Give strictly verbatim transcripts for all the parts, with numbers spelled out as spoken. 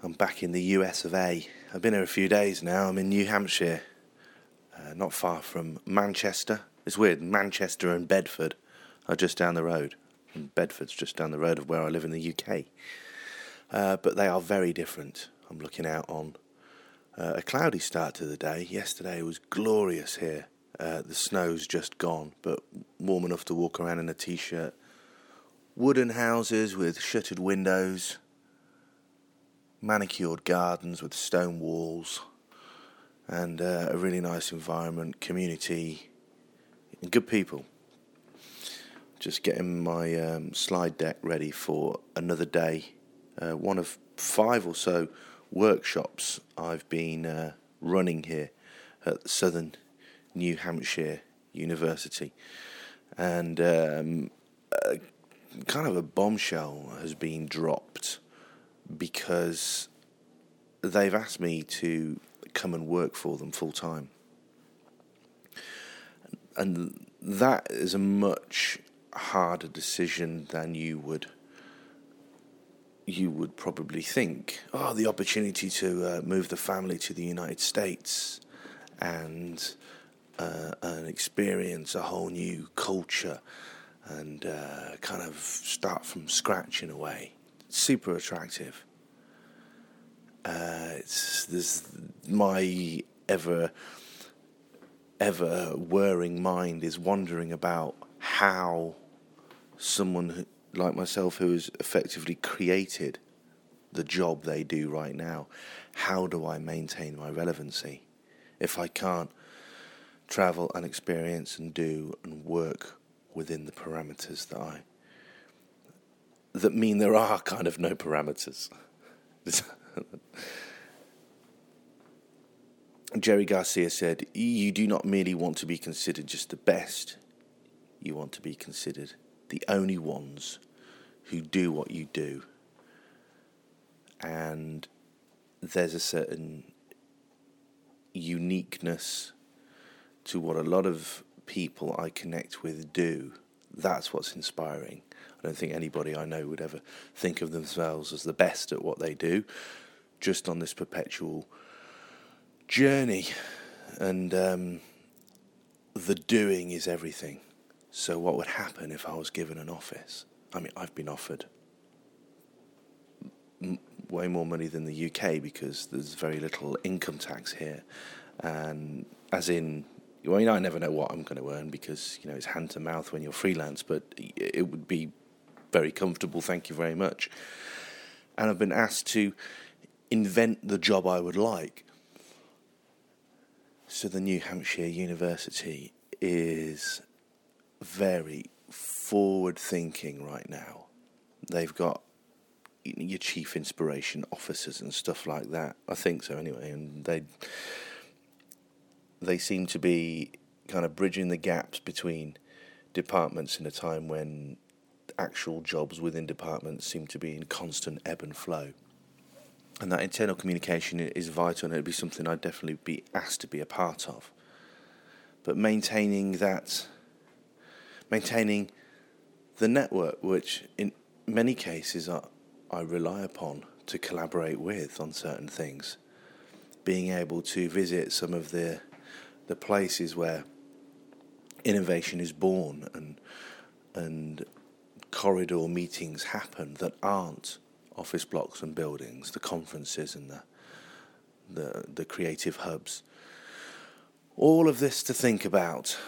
I'm back in the U S of A. I've been here a few days now. I'm in New Hampshire, uh, not far from Manchester. It's weird, Manchester and Bedford are just down the road. And Bedford's just down the road of where I live in the U K. Uh, but they are very different. I'm looking out on uh, a cloudy start to the day. Yesterday was glorious here. Uh, the snow's just gone, but warm enough to walk around in a t-shirt. Wooden houses with shuttered windows. Manicured gardens with stone walls. And uh, a really nice environment, community, and good people. Just getting my um, slide deck ready for another day. Uh, one of five or so workshops I've been uh, running here at Southern New Hampshire University. And um, a, kind of a bombshell has been dropped because they've asked me to come and work for them full time. And that is a much harder decision than you would you would probably think. Oh, the opportunity to uh, move the family to the United States and uh, and experience a whole new culture and uh, kind of start from scratch in a way. Super attractive. Uh, it's there's my ever ever whirring mind is wondering about how someone who, like myself, who has effectively created the job they do right now, how do I maintain my relevancy if I can't travel and experience and do and work within the parameters that I that mean there are kind of no parameters. Jerry Garcia said, "You do not merely want to be considered just the best, you want to be considered the only ones who do what you do." And there's a certain uniqueness to what a lot of people I connect with do. That's what's inspiring. I don't think anybody I know would ever think of themselves as the best at what they do, just on this perpetual journey. And um, the doing is everything. So what would happen if I was given an office? I mean, I've been offered m- way more money than the U K because there's very little income tax here. And as in, well, you know, I never know what I'm going to earn because, you know, it's hand to mouth when you're freelance, but it would be very comfortable, thank you very much. And I've been asked to invent the job I would like. So the New Hampshire University is very forward-thinking right now. They've got your chief inspiration officers and stuff like that. I think so anyway. And they they seem to be kind of bridging the gaps between departments in a time when actual jobs within departments seem to be in constant ebb and flow. And that internal communication is vital, and it'd be something I'd definitely be asked to be a part of. But maintaining that, maintaining the network, which in many cases I, I rely upon to collaborate with on certain things, being able to visit some of the the places where innovation is born and and corridor meetings happen that aren't office blocks and buildings, the conferences and the the the creative hubs. All of this to think about.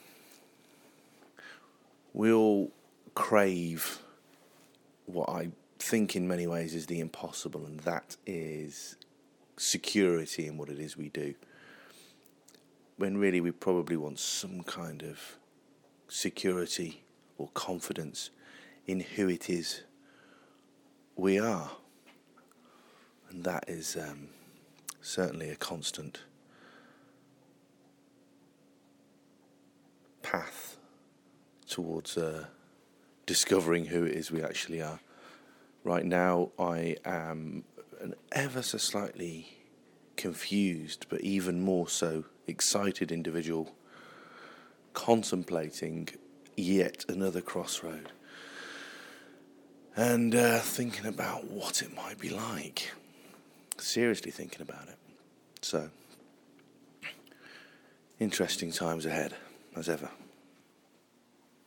We all crave what I think in many ways is the impossible, and that is security in what it is we do. When really we probably want some kind of security or confidence in who it is we are. And that is um, certainly a constant path towards uh, discovering who it is we actually are. Right now I am an ever so slightly confused, but even more so excited individual contemplating yet another crossroad and uh, thinking about what it might be like. seriously thinking about it. So, interesting times ahead, as ever.